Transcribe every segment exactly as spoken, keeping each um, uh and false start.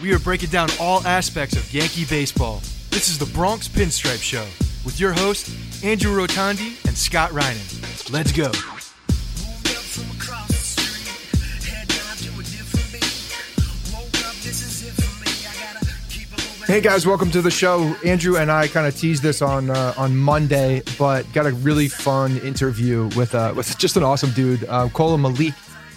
we are breaking down all aspects of Yankee baseball. This is the Bronx Pinstripe Show with your hosts, Andrew Rotondi and Scott Reinen. Let's go. Hey guys, welcome to the show. Andrew and I kind of teased this on uh, on Monday, but got a really fun interview with uh, with just an awesome dude, uh, Kola Malik,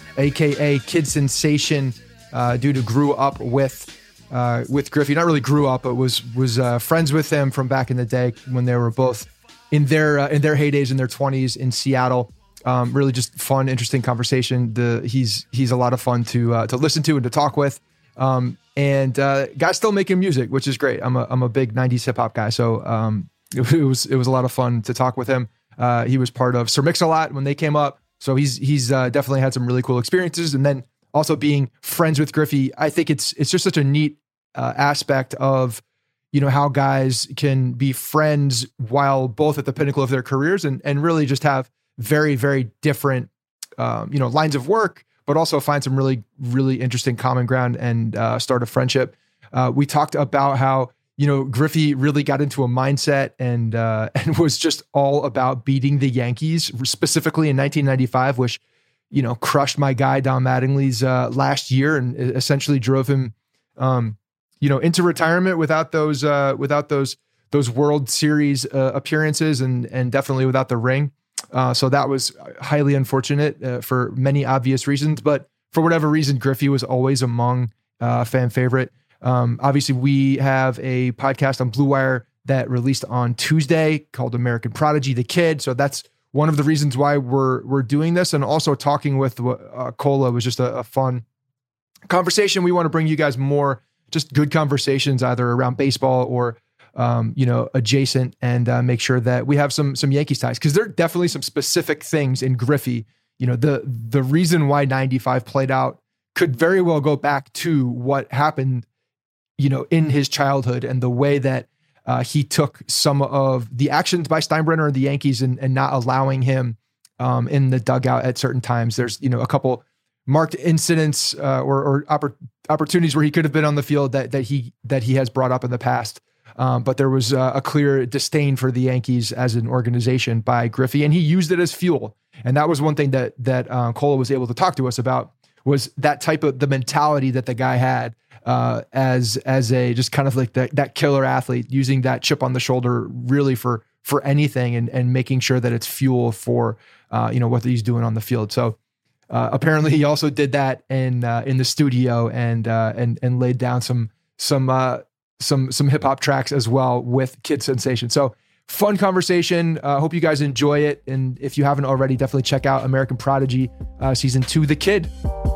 aka Kid Sensation, uh, dude who grew up with uh, with Griffey. Not really grew up, but was was uh, friends with him from back in the day when they were both in their uh, in their heydays in their twenties in Seattle. Um, really, just fun, interesting conversation. The he's he's a lot of fun to uh, to listen to and to talk with. Um, and, uh, guy's still making music, which is great. I'm a, I'm a big nineties hip hop guy. So, um, it, it was, it was a lot of fun to talk with him. Uh, he was part of Sir Mix-a-Lot when they came up. So he's, he's, uh, definitely had some really cool experiences. And then also being friends with Griffey, I think it's, it's just such a neat, uh, aspect of, you know, how guys can be friends while both at the pinnacle of their careers and, and really just have very, very different, um, you know, lines of work, but also find some really, really interesting common ground and uh, start a friendship. Uh, we talked about how, you know, Griffey really got into a mindset and uh, and was just all about beating the Yankees, specifically in nineteen ninety-five, which, you know, crushed my guy Don Mattingly's uh, last year and essentially drove him, um, you know, into retirement without those uh, without those those World Series uh, appearances and and definitely without the ring. Uh, so that was highly unfortunate uh, for many obvious reasons, but for whatever reason, Griffey was always among uh, fan favorite. Um, obviously, we have a podcast on Blue Wire that released on Tuesday called American Prodigy, The Kid. So that's one of the reasons why we're we're doing this, and also talking with uh, Kola was just a, a fun conversation. We want to bring you guys more just good conversations, either around baseball or Um, you know, adjacent, and uh, make sure that we have some some Yankees ties, because there are definitely some specific things in Griffey. You know, the the reason why ninety-five played out could very well go back to what happened, you know, in his childhood and the way that uh, he took some of the actions by Steinbrenner and the Yankees and, and not allowing him um, in the dugout at certain times. There's, you know, a couple marked incidents uh, or, or oppor- opportunities where he could have been on the field that that he that he has brought up in the past. Um, but there was uh, a clear disdain for the Yankees as an organization by Griffey, and he used it as fuel. And that was one thing that that uh, Kola was able to talk to us about, was that type of the mentality that the guy had uh, as as a just kind of like that that killer athlete, using that chip on the shoulder really for for anything, and and making sure that it's fuel for uh, you know what he's doing on the field. So uh, apparently he also did that in uh, in the studio and uh, and and laid down some some. Uh, some some hip hop tracks as well with Kid Sensation. So fun conversation. Uh, hope you guys enjoy it. And if you haven't already, definitely check out American Prodigy uh, season two, The Kid.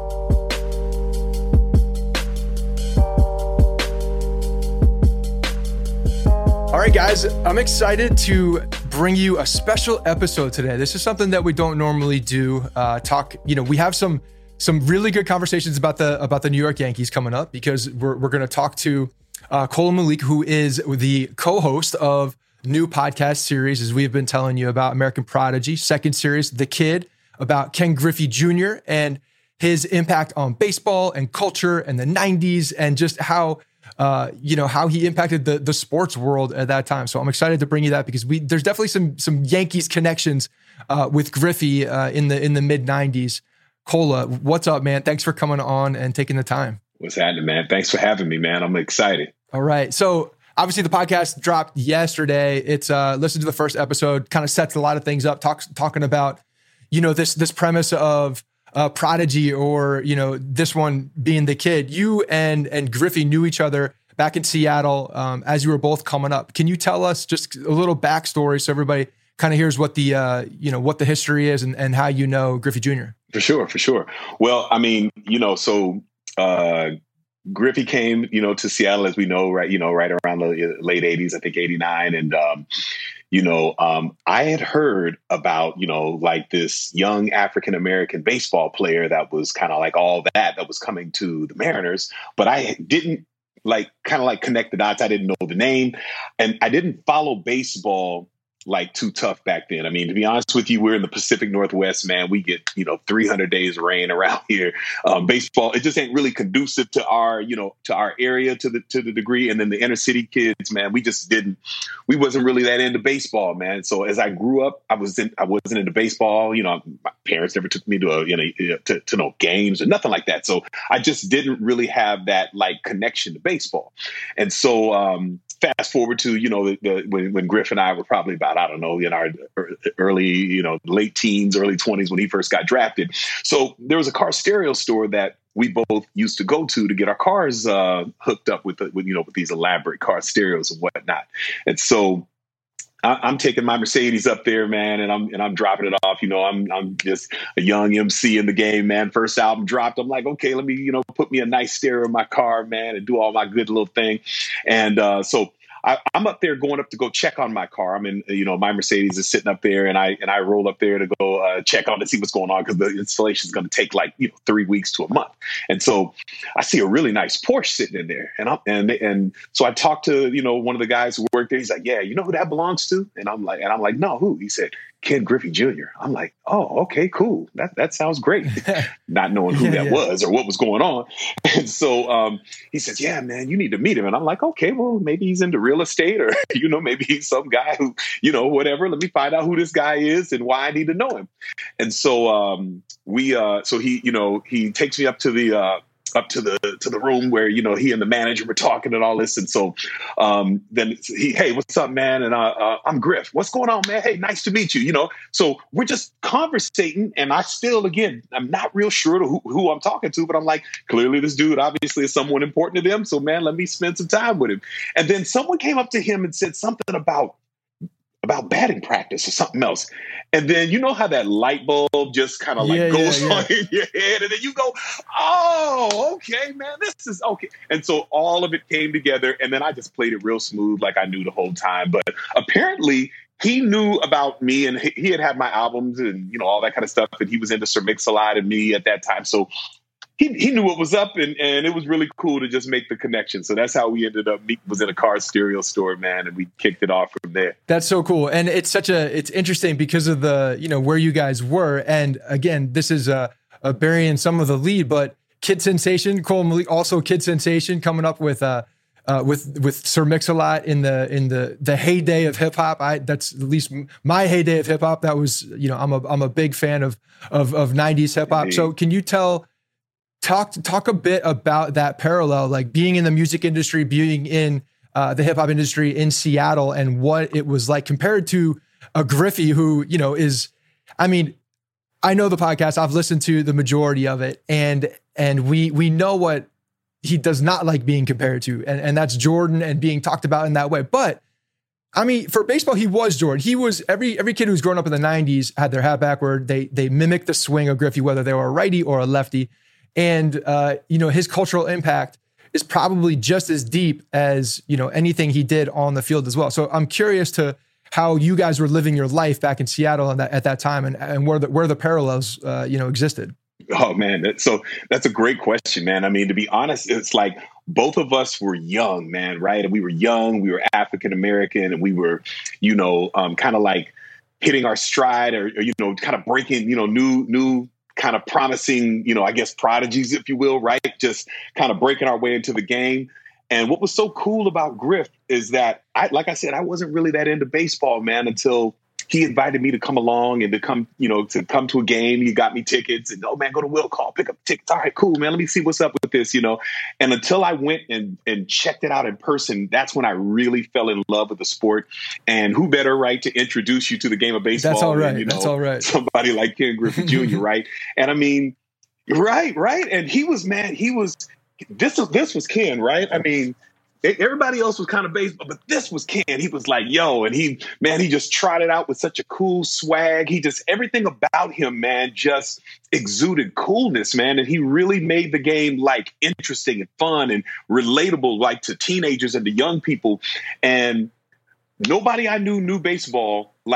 All right, guys, I'm excited to bring you a special episode today. This is something that we don't normally do. Uh, talk, you know, we have some some really good conversations about the about the New York Yankees coming up, because we're we're going to talk to Uh, Kola Malik, who is the co-host of new podcast series, as we've been telling you about, American Prodigy, second series, The Kid, about Ken Griffey Junior and his impact on baseball and culture and the nineties, and just how, uh, you know, how he impacted the the sports world at that time. So I'm excited to bring you that, because we there's definitely some some Yankees connections uh, with Griffey uh, in the in the mid nineties. Kola, what's up, man? Thanks for coming on and taking the time. What's happening, man? Thanks for having me, man. I'm excited. All right. So obviously the podcast dropped yesterday. It's uh listen to the first episode, kind of sets a lot of things up, talks talking about, you know, this this premise of uh Prodigy, or, you know, this one being The Kid. You and and Griffey knew each other back in Seattle um, as you were both coming up. Can you tell us just a little backstory so everybody kind of hears what the uh you know what the history is and, and how you know Griffey Junior? For sure, for sure. Well, I mean, you know, so uh Griffey came, you know, to Seattle, as we know, right, you know, right around the late eighties, I think eighty-nine. And, um, you know, um, I had heard about, you know, like this young African-American baseball player that was kind of like all that, that was coming to the Mariners, but I didn't like kind of like connect the dots. I didn't know the name, and I didn't follow baseball like too tough back then. I mean, to be honest with you, we're in the Pacific Northwest, man. We get, you know, three hundred days of rain around here. Um, baseball, it just ain't really conducive to our, you know, to our area to the, to the degree. And then the inner city kids, man, we just didn't, we wasn't really that into baseball, man. So as I grew up, I was in, I wasn't into baseball. You know, my parents never took me to a, you know, to, to no games or nothing like that. So I just didn't really have that like connection to baseball. And so, um, fast forward to, you know, the, the, when, when Griff and I were probably about, I don't know, in our early, you know, late teens, early twenties when he first got drafted. So there was a car stereo store that we both used to go to to get our cars uh, hooked up with, the, with, you know, with these elaborate car stereos and whatnot. And so I, I'm taking my Mercedes up there, man, and I'm and I'm dropping it off. You know, I'm I'm just a young M C in the game, man. First album dropped. I'm like, okay, let me, you know, put me a nice stereo in my car, man, and do all my good little thing. And uh, so I, I'm up there going up to go check on my car. I'm in, you know, my Mercedes is sitting up there, and I and I roll up there to go uh, check on to see what's going on because the installation is going to take like, you know, three weeks to a month. And so I see a really nice Porsche sitting in there, and I'm and and so I talked to, you know, one of the guys who worked there. He's like, yeah, you know who that belongs to? And I'm like, and I'm like, no, who? He said, Ken Griffey Junior I'm like, oh, okay, cool. That that sounds great. Not knowing who that yeah. was or what was going on. And so um, he says, yeah, man, you need to meet him. And I'm like, okay, well, maybe he's into real estate or, you know, maybe he's some guy who, you know, whatever. Let me find out who this guy is and why I need to know him. And so um, we uh, so he, you know, he takes me up to the uh, up to the to the room where, you know, he and the manager were talking and all this. And so um, then he, hey, what's up, man? And uh, uh, I'm Griff. What's going on, man? Hey, nice to meet you. You know, so we're just conversating. And I still, again, I'm not real sure to who, who I'm talking to, but I'm like, clearly this dude obviously is someone important to them. So, man, let me spend some time with him. And then someone came up to him and said something about about batting practice or something else. And then you know how that light bulb just kind of like yeah, goes yeah, yeah. on in your head. And then you go, oh, okay, man, this is okay. And so all of it came together. And then I just played it real smooth like I knew the whole time. But apparently he knew about me and he, he had had my albums and, you know, all that kind of stuff. And he was into Sir Mix-a-Lot and me at that time. So He, he knew what was up, and, and it was really cool to just make the connection. So that's how we ended up. Meek was in a car stereo store, man, and we kicked it off from there. That's so cool, and it's such a it's interesting because of the, you know, where you guys were. And again, this is a, a burying some of the lead, but Kid Sensation, Cole Malik, also Kid Sensation, coming up with uh, uh with with Sir Mix-a-Lot in the in the the heyday of hip hop. I that's at least my heyday of hip hop. That was, you know, I'm a I'm a big fan of of of nineties hip hop. So can you tell? Talk talk a bit about that parallel, like being in the music industry, being in uh, the hip hop industry in Seattle, and what it was like compared to a Griffey who, you know, is, I mean, I know the podcast, I've listened to the majority of it, and and we we know what he does not like being compared to, and, and that's Jordan and being talked about in that way. But I mean, for baseball, he was Jordan. He was every every kid who's grown up in the nineties had their hat backward. They they mimicked the swing of Griffey, whether they were a righty or a lefty. And, uh, you know, his cultural impact is probably just as deep as, you know, anything he did on the field as well. So I'm curious to how you guys were living your life back in Seattle and that, at that time, and, and where the, where the parallels, uh, you know, existed. Oh, man. That, so that's a great question, man. I mean, to be honest, it's like both of us were young, man, right? And we were young, we were African-American, and we were, you know, um, kind of like hitting our stride or, or, you know, kind of breaking, you know, new, new, kind of promising, you know, I guess prodigies, if you will, right? Just kind of breaking our way into the game. And what was so cool about Griff is that, I, like I said, I wasn't really that into baseball, man, until he invited me to come along and to come, you know, to come to a game. He got me tickets and, oh, man, go to Will Call, pick up tickets. All right, cool, man. Let me see what's up with this, you know. And until I went and, and checked it out in person, that's when I really fell in love with the sport. And who better, right, to introduce you to the game of baseball? That's all right. Than, you know, that's all right. Somebody like Ken Griffey Junior, right? And I mean, right, right. And he was, man, he was, this, this was Ken, right? I mean, everybody else was kind of baseball, but this was Ken. He was like, yo, and he, man, he just trotted out with such a cool swag. He just, everything about him, man, just exuded coolness, man. And he really made the game like interesting and fun and relatable, like to teenagers and to young people. And nobody I knew knew baseball like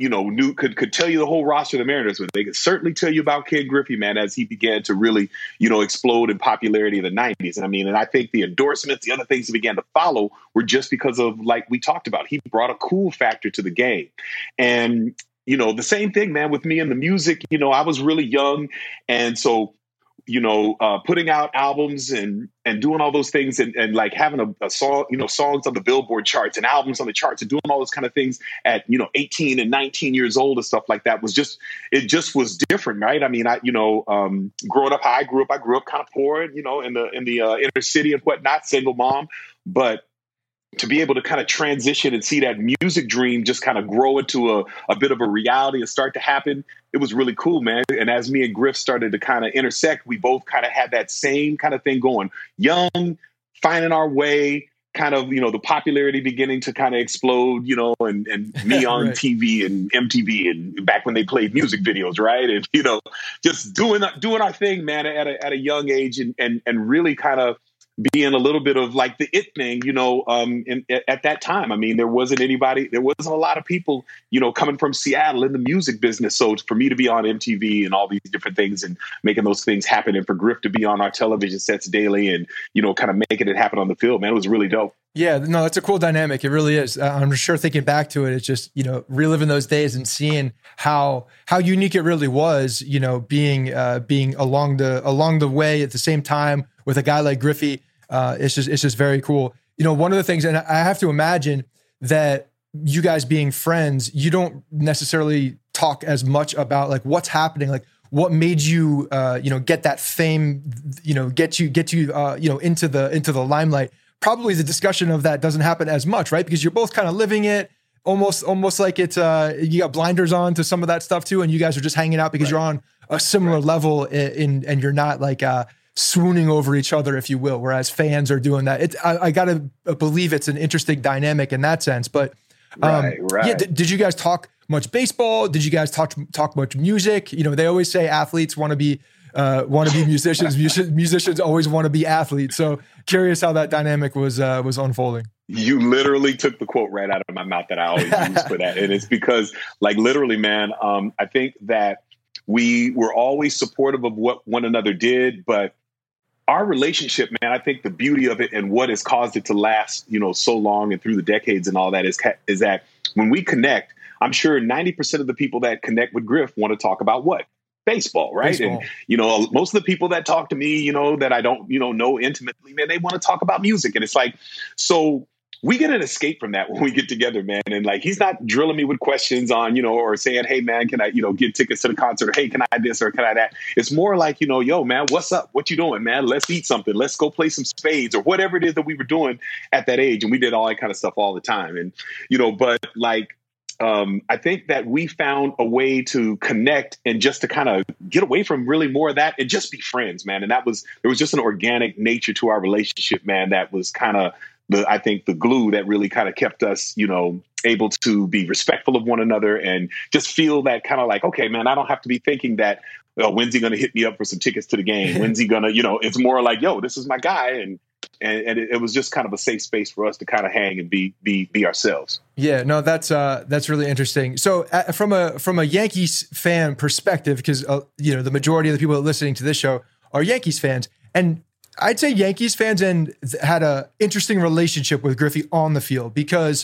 you know, knew could could tell you the whole roster of the Mariners, but they could certainly tell you about Ken Griffey, man, as he began to really, you know, explode in popularity in the nineties. And I mean, and I think the endorsements, the other things that began to follow were just because of, like we talked about, he brought a cool factor to the game. And, you know, the same thing, man, with me and the music, you know, I was really young. And so, you know, uh, putting out albums and and doing all those things and, and like having a, a song, you know, songs on the Billboard charts and albums on the charts and doing all those kind of things at, you know, eighteen and nineteen years old and stuff like that was just, it just was different, right? I mean, I, you know, um, growing up how I grew up, I grew up kind of poor, you know, in the, in the uh, inner city and whatnot, single mom, but to be able to kind of transition and see that music dream just kind of grow into a, a bit of a reality and start to happen, it was really cool, man. And as me and Griff started to kind of intersect, we both kind of had that same kind of thing going. Young, finding our way, kind of, you know, the popularity beginning to kind of explode, you know, and, and me on right. T V and M T V and back when they played music videos, right? And, you know, just doing doing our thing, man, at a, at a young age and, and, and really kind of being a little bit of like the it thing, you know, um, in, at that time. I mean, there wasn't anybody, there wasn't a lot of people, you know, coming from Seattle in the music business. So for me to be on M T V and all these different things and making those things happen, and for Griff to be on our television sets daily and, you know, kind of making it happen on the field, man, it was really dope. Yeah, no, it's a cool dynamic. It really is. Uh, I'm sure thinking back to it, it's just, you know, reliving those days and seeing how how unique it really was, you know, being uh, being along the along the way at the same time with a guy like Griffey. Uh, it's just it's just very cool. You know, one of the things, and I have to imagine that you guys being friends, you don't necessarily talk as much about like what's happening, like what made you, uh, you know, get that fame, you know, get you get you, uh, you know, into the into the limelight. Probably the discussion of that doesn't happen as much, right? Because you're both kind of living it, almost almost like it's uh, you got blinders on to some of that stuff too, and you guys are just hanging out because right. you're on a similar right. level in, in, and you're not like. Uh, swooning over each other, if you will, whereas fans are doing that. It, I, I got to believe it's an interesting dynamic in that sense. But um, right, right. yeah, th- did you guys talk much baseball? Did you guys talk talk much music? You know, they always say athletes want to be uh, want to be musicians. Music, musicians always want to be athletes. So curious how that dynamic was uh, was unfolding. You literally took the quote right out of my mouth that I always use for that, and it's because, like, literally, man, um, I think that we were always supportive of what one another did, but our relationship, man, I think the beauty of it and what has caused it to last, you know, so long and through the decades and all that is, is that when we connect, I'm sure ninety percent of the people that connect with Griff want to talk about what? Baseball, right? Baseball. And, you know, most of the people that talk to me, you know, that I don't, you know, know intimately, man, they want to talk about music. And it's like, so we get an escape from that when we get together, man. And like, he's not drilling me with questions on, you know, or saying, hey, man, can I, you know, get tickets to the concert? Or, hey, can I this or can I that? It's more like, you know, yo, man, what's up? What you doing, man? Let's eat something. Let's go play some spades or whatever it is that we were doing at that age. And we did all that kind of stuff all the time. And, you know, but like, um, I think that we found a way to connect and just to kind of get away from really more of that and just be friends, man. And that was, there was just an organic nature to our relationship, man, that was kind of, The, I think the glue that really kind of kept us, you know, able to be respectful of one another and just feel that kind of like, okay, man, I don't have to be thinking that, well, when's he going to hit me up for some tickets to the game? When's he going to, you know, it's more like, yo, this is my guy. And and, and it, it was just kind of a safe space for us to kind of hang and be be be ourselves. Yeah, no, that's uh, that's really interesting. So uh, from a from a Yankees fan perspective, because, uh, you know, the majority of the people listening to this show are Yankees fans, and I'd say Yankees fans and had a interesting relationship with Griffey on the field because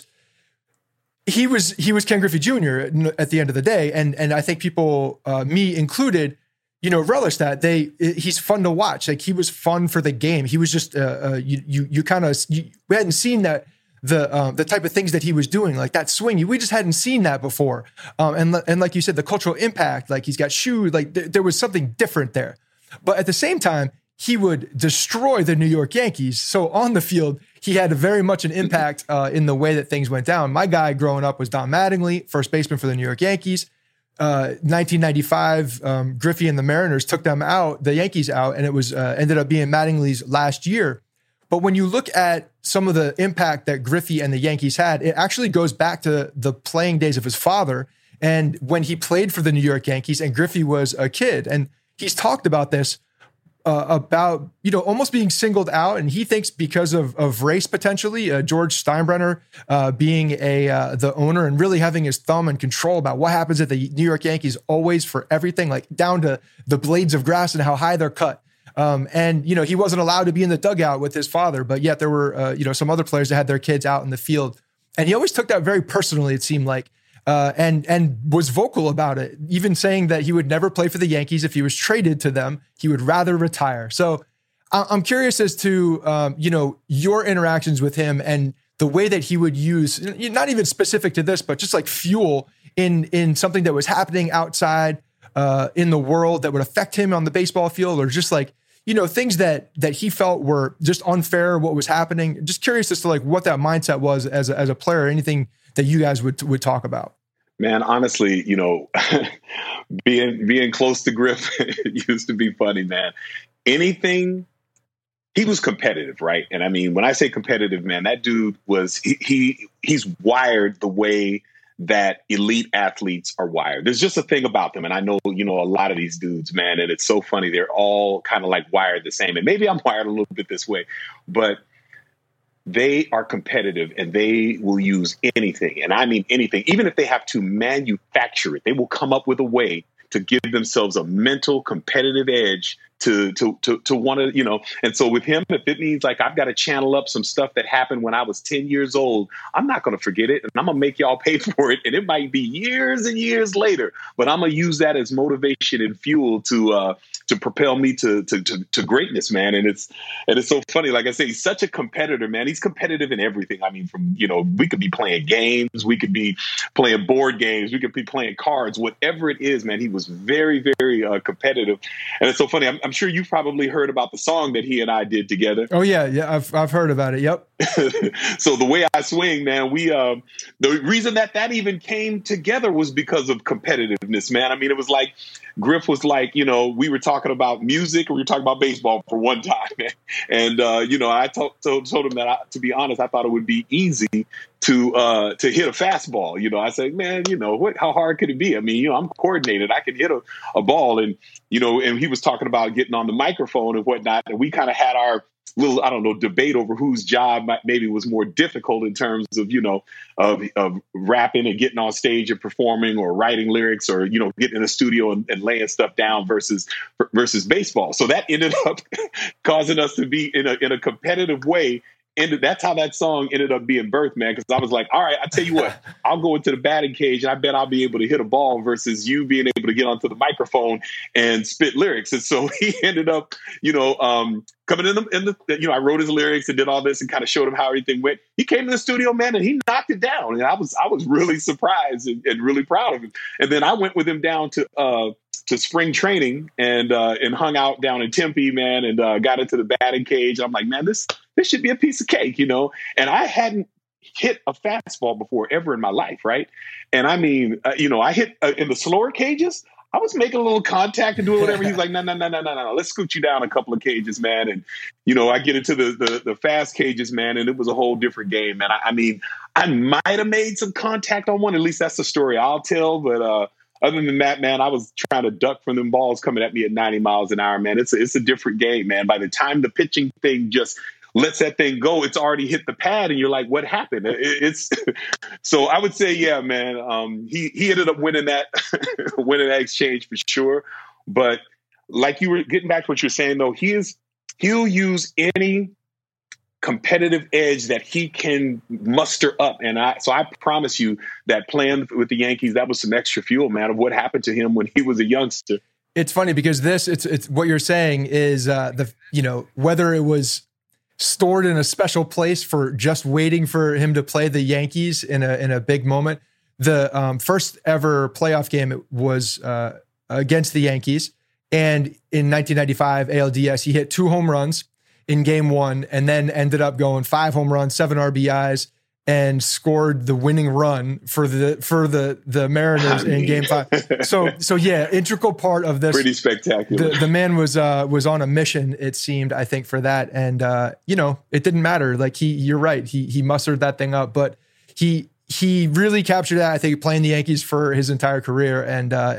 he was he was Ken Griffey Junior at the end of the day, and and I think people, uh, me included, you know, relish that. They he's fun to watch. Like, he was fun for the game. He was just uh, uh, you you you kind of we hadn't seen that the um, the type of things that he was doing, like that swing. We just hadn't seen that before. Um, and and like you said, the cultural impact. Like, he's got shoes. Like th- there was something different there, but at the same time, he would destroy the New York Yankees. So on the field, he had very much an impact uh, in the way that things went down. My guy growing up was Don Mattingly, first baseman for the New York Yankees. Uh, nineteen ninety-five, um, Griffey and the Mariners took them out, the Yankees out, and it was uh, ended up being Mattingly's last year. But when you look at some of the impact that Griffey and the Yankees had, it actually goes back to the playing days of his father and when he played for the New York Yankees and Griffey was a kid. And he's talked about this uh, about, you know, almost being singled out. And he thinks because of, of race, potentially, uh, George Steinbrenner uh, being a uh, the owner and really having his thumb and control about what happens at the New York Yankees, always for everything, like down to the blades of grass and how high they're cut. Um, and, you know, he wasn't allowed to be in the dugout with his father, but yet there were, uh, you know, some other players that had their kids out in the field. And he always took that very personally, it seemed like. Uh, and and was vocal about it, even saying that he would never play for the Yankees if he was traded to them. He would rather retire. So I'm curious as to, um, you know, your interactions with him and the way that he would use, not even specific to this, but just like fuel in, in something that was happening outside uh, in the world that would affect him on the baseball field, or just like, you know, things that that he felt were just unfair, what was happening. Just curious as to like what that mindset was as a, as a player, anything that you guys would would talk about. Man, honestly, you know, being being close to Griff used to be funny, man. Anything, he was competitive, right? And I mean, when I say competitive, man, that dude was, he, he he's wired the way that elite athletes are wired. There's just a thing about them. And I know, you know, a lot of these dudes, man, and it's so funny. They're all kind of like wired the same. And maybe I'm wired a little bit this way, but they are competitive and they will use anything. And I mean anything, even if they have to manufacture it, they will come up with a way to give themselves a mental competitive edge to to to to want to, you know. And so with him, if it means like I've got to channel up some stuff that happened when I was ten years old, I'm not going to forget it, and I'm gonna make y'all pay for it. And it might be years and years later, but I'm gonna use that as motivation and fuel to uh, to propel me to, to to to greatness, man. And it's and it's so funny. Like I say, he's such a competitor, man. He's competitive in everything. I mean, from, you know, we could be playing games, we could be playing board games, we could be playing cards, whatever it is, man. He was very, very uh, competitive. And it's so funny. I'm, I'm sure you've probably heard about the song that he and I did together. Oh yeah, yeah, I've I've heard about it. Yep. So The Way I Swing, man, we um, the reason that that even came together was because of competitiveness, man. I mean, it was like Griff was like, you know, we were talking about music and we were talking about baseball for one time, man. And uh, you know, I told told, told him that I, to be honest, I thought it would be easy to uh, to hit a fastball. You know, I said, man, you know, what? How hard could it be? I mean, you know, I'm coordinated. I can hit a, a ball, and you know, and he was talking about getting on the microphone and whatnot, and we kind of had our little, I don't know, debate over whose job might, maybe was more difficult in terms of, you know, of, of rapping and getting on stage and performing, or writing lyrics, or, you know, getting in the studio and, and laying stuff down versus versus baseball. So that ended up causing us to be in a in a competitive way. And that's how that song ended up being birthed, man. Because I was like, all right, I tell you what, I'll go into the batting cage and I bet I'll be able to hit a ball versus you being able to get onto the microphone and spit lyrics. And so he ended up, you know, um, coming in the, in the, you know, I wrote his lyrics and did all this and kind of showed him how everything went. He came to the studio, man, and he knocked it down. And I was, I was really surprised and, and really proud of him. And then I went with him down to, uh, to spring training and uh, and hung out down in Tempe, man, and uh, got into the batting cage. I'm like, man, this this should be a piece of cake, you know. And I hadn't hit a fastball before ever in my life, right? And I mean, uh, you know, I hit uh, in the slower cages. I was making a little contact and doing whatever. He's like, no, no, no, no, no, no. Let's scoot you down a couple of cages, man. And, you know, I get into the the, the fast cages, man, and it was a whole different game, man. I, I mean, I might have made some contact on one. At least that's the story I'll tell. But uh, other than that, man, I was trying to duck from them balls coming at me at ninety miles an hour, man. It's a, it's a different game, man. By the time the pitching thing just lets that thing go, it's already hit the pad, and you're like, what happened? It, it's so I would say, yeah, man. Um, he he ended up winning that winning that exchange for sure. But like you were getting back to what you were saying, though, he is he'll use any competitive edge that he can muster up. And I, so I promise you that playing with the Yankees, that was some extra fuel, man, of what happened to him when he was a youngster. It's funny because this, it's, it's what you're saying is uh, the, you know, whether it was stored in a special place for just waiting for him to play the Yankees in a, in a big moment. The um, first ever playoff game was uh, against the Yankees. And in nineteen ninety-five A L D S, he hit two home runs in game one, and then ended up going five home runs, seven R B Is, and scored the winning run for the for the the Mariners I mean. in game five. So so yeah, integral part of this. Pretty spectacular. The, the man was uh, was on a mission, it seemed, I think, for that, and uh, you know, it didn't matter. Like he, you're right, he he mustered that thing up, but he he really captured that. I think playing the Yankees for his entire career, and uh, and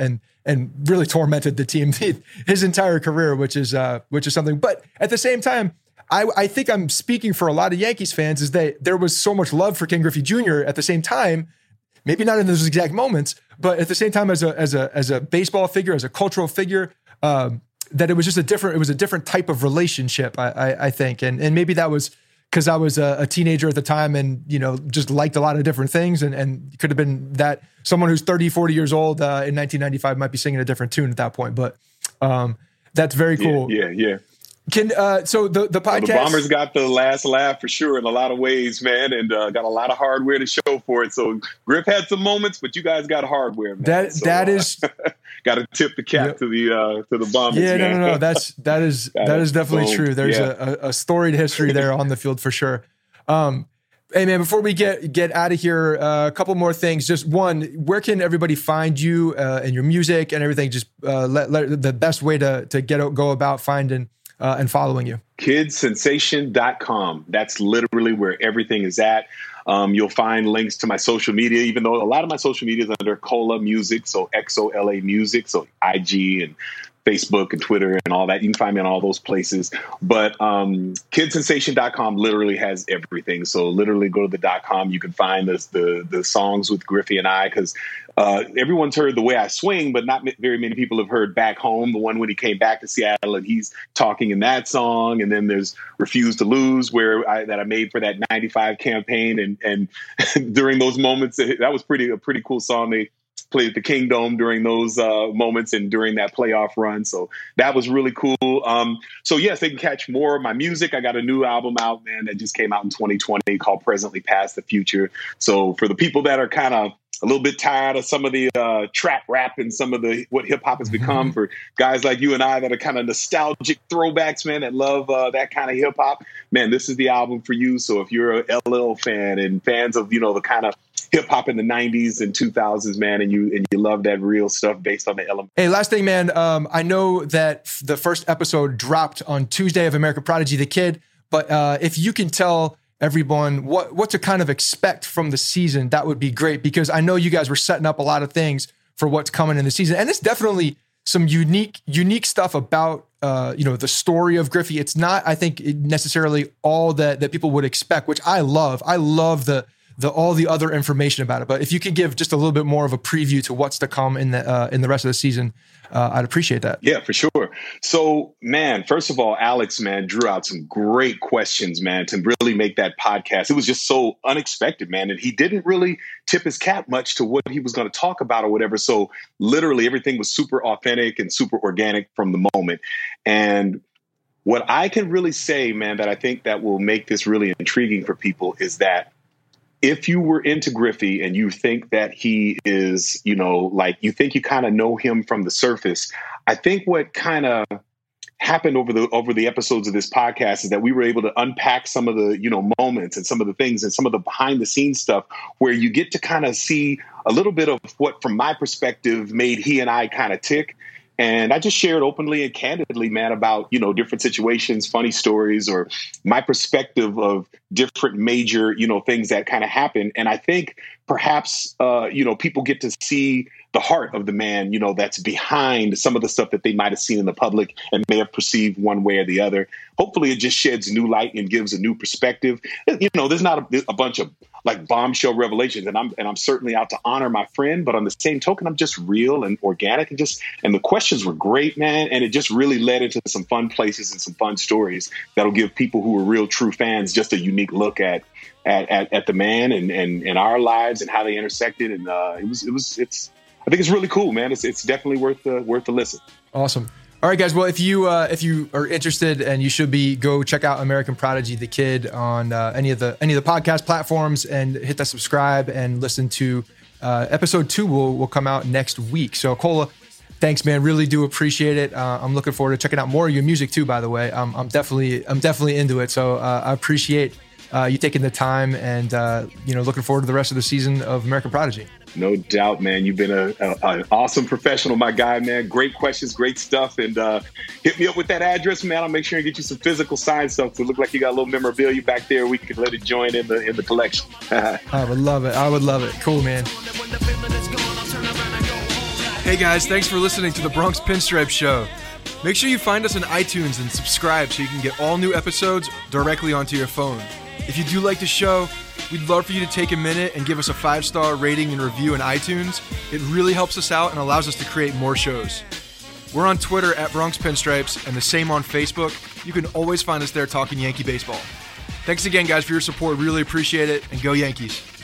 and really tormented the team his entire career, which is uh, which is something. But at the same time, I, I think I'm speaking for a lot of Yankees fans is that there was so much love for Ken Griffey Junior at the same time, maybe not in those exact moments, but at the same time as a as a as a baseball figure, as a cultural figure, um, that it was just a different it was a different type of relationship. I I, I think, and and maybe that was because I was a, a teenager at the time and, you know, just liked a lot of different things, and, and could have been that someone who's thirty, forty years old uh, in nineteen ninety-five might be singing a different tune at that point. But um, that's very cool. Yeah, yeah. yeah. Can uh, so the the podcast. Well, the Bombers got the last laugh for sure in a lot of ways, man, and uh, got a lot of hardware to show for it. So Griff had some moments, but you guys got hardware, man. That so, that uh, is got to tip the cap yep. to the uh, to the Bombers. Yeah, man. no, no, no. That's that is that is definitely Boom. true. There's yeah. a, a storied history there on the field for sure. Um, hey man, before we get get out of here, uh, a couple more things. Just one, where can everybody find you uh, and your music and everything? Just uh, let, let the best way to to get go about finding uh, and following you. kids sensation dot com. That's literally where everything is at. Um, you'll find links to my social media, even though a lot of my social media is under Cola Music, so X O L A Music, so I G and Facebook and Twitter and all that. You can find me on all those places. But um, kids sensation dot com literally has everything. So literally go to the dot com. You can find the the, the songs with Griffey and I, because uh, everyone's heard The Way I Swing, but not very many people have heard Back Home, the one when he came back to Seattle and he's talking in that song. And then there's Refuse to Lose, where I, that I made for that ninety-five campaign. And and during those moments, that was pretty a pretty cool song. They played at the Kingdome during those uh, moments and during that playoff run. So that was really cool. Um, so yes, they can catch more of my music. I got a new album out, man, that just came out in twenty twenty called Presently Past the Future. So for the people that are kind of a little bit tired of some of the uh, trap rap and some of the what hip hop has become, for guys like you and I that are kind of nostalgic throwbacks, man, that love uh, that kind of hip hop, man, this is the album for you. So if you're a L L fan and fans of, you know, the kind of hip hop in the nineties and two thousands, man, and you and you love that real stuff based on the element. Hey, last thing, man. Um, I know that f- the first episode dropped on Tuesday of American Prodigy the Kid, but uh, if you can tell everyone what what to kind of expect from the season, that would be great, because I know you guys were setting up a lot of things for what's coming in the season, and it's definitely some unique unique stuff about uh, you know, the story of Griffey. It's not, I think, necessarily all that that people would expect, which I love. I love the the all the other information about it. But if you could give just a little bit more of a preview to what's to come in the uh, in the rest of the season, uh, I'd appreciate that. Yeah, for sure. So, man, first of all, Alex, man, drew out some great questions, man, to really make that podcast. It was just so unexpected, man. And he didn't really tip his cap much to what he was going to talk about or whatever. So literally everything was super authentic and super organic from the moment. And what I can really say, man, that I think that will make this really intriguing for people is that if you were into Griffey and you think that he is, you know, like you think you kind of know him from the surface, I think what kind of happened over the over the episodes of this podcast is that we were able to unpack some of the, you know, moments and some of the things and some of the behind the scenes stuff where you get to kind of see a little bit of what, from my perspective, made he and I kind of tick. And I just shared openly and candidly, man, about, you know, different situations, funny stories, or my perspective of different major, you know, things that kind of happen. And I think perhaps, uh, you know, people get to see the heart of the man, you know, that's behind some of the stuff that they might have seen in the public and may have perceived one way or the other. Hopefully it just sheds new light and gives a new perspective. You know, there's not a, a bunch of like bombshell revelations, and I'm and I'm certainly out to honor my friend, but on the same token, I'm just real and organic, and just and the questions were great, man, and it just really led into some fun places and some fun stories that'll give people who are real true fans just a unique look at at at, at the man and, and and our lives and how they intersected, and uh, it was it was it's I think it's really cool, man. It's it's definitely worth the worth the listen. Awesome. All right, guys. Well, if you uh, if you are interested, and you should be, go check out American Prodigy the Kid on uh, any of the any of the podcast platforms, and hit that subscribe and listen to uh, episode two. Will will come out next week. So, Cola, thanks, man. Really do appreciate it. Uh, I'm looking forward to checking out more of your music too. By the way, um, I'm definitely I'm definitely into it. So uh, I appreciate uh, you taking the time, and uh, you know, looking forward to the rest of the season of American Prodigy. No doubt, man. You've been a, a, an awesome professional, my guy, man. Great questions, great stuff. And uh, hit me up with that address, man. I'll make sure and get you some physical signed stuff to look like you got a little memorabilia back there. We can let it join in the in the collection. I would love it. I would love it. Cool, man. Hey guys, thanks for listening to the Bronx Pinstripe Show. Make sure you find us on iTunes and subscribe so you can get all new episodes directly onto your phone. If you do like the show, we'd love for you to take a minute and give us a five-star rating and review in iTunes. It really helps us out and allows us to create more shows. We're on Twitter at Bronx Pinstripes and the same on Facebook. You can always find us there talking Yankee baseball. Thanks again, guys, for your support. Really appreciate it, and go Yankees.